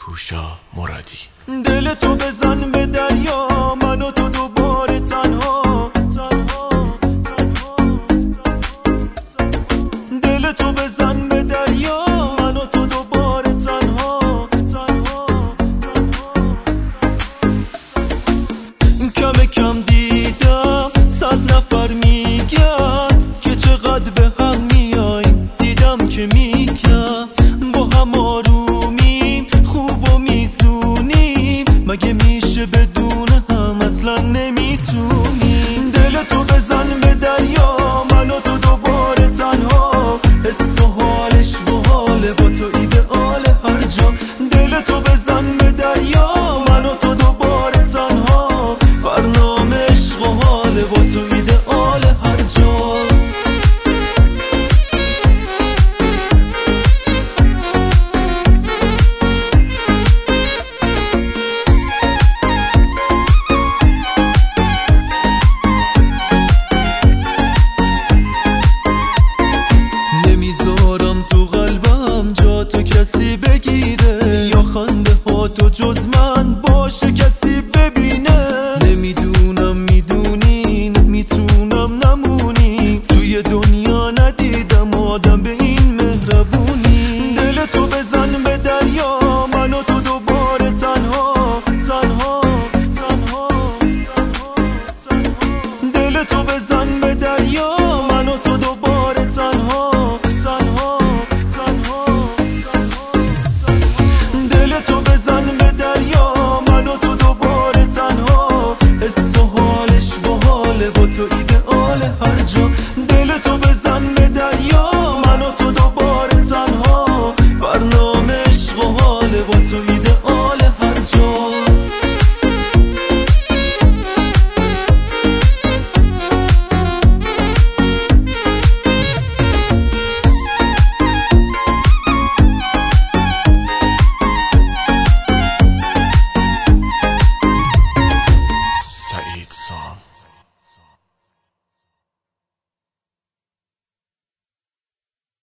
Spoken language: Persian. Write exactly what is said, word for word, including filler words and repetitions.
هوشا مرادی. دل تو بزن به دریا، من و تو دوباره تنها تنها تنها دل تو بزن به دریا، من و تو دوباره تنها تنها کم کم دیدم صد نفر میگن که چقدر به هم میایم، دیدم که میگن با هم آرومیم، خوب و میزونیم، مگه میشه بدون هم اصلا نمیتونیم. دل تو بزن به دریا، من و تو دوباره تنها، حس و حالش و حاله با تو ایدئاله هر جا. دل تو بزن به دریا، من و تو دوباره تنها، برنامه عشق و حاله با تو ایدئاله هر جا. تو قلبم جا تو کسی بگیره، یا خنده ها تو جز من باشه کسی ببینه. نمیدونم میدونین میتونم نمونی، توی دنیا ندیدم آدم به این مهربونی. دل تو بزن به دریا، من و تو دوباره تنها تنها تنها تنها تنها دل تو بزن به دریا، من و تو دوباره تنها تنها تنها دل تو بزن به دریا، من و تو دوباره تنها، حس و حالش و حاله با تو ایدئاله هر جا. دل تو بزن به دریا، من و تو دوباره تنها، برنامه عشق و حاله با تو ایدئاله.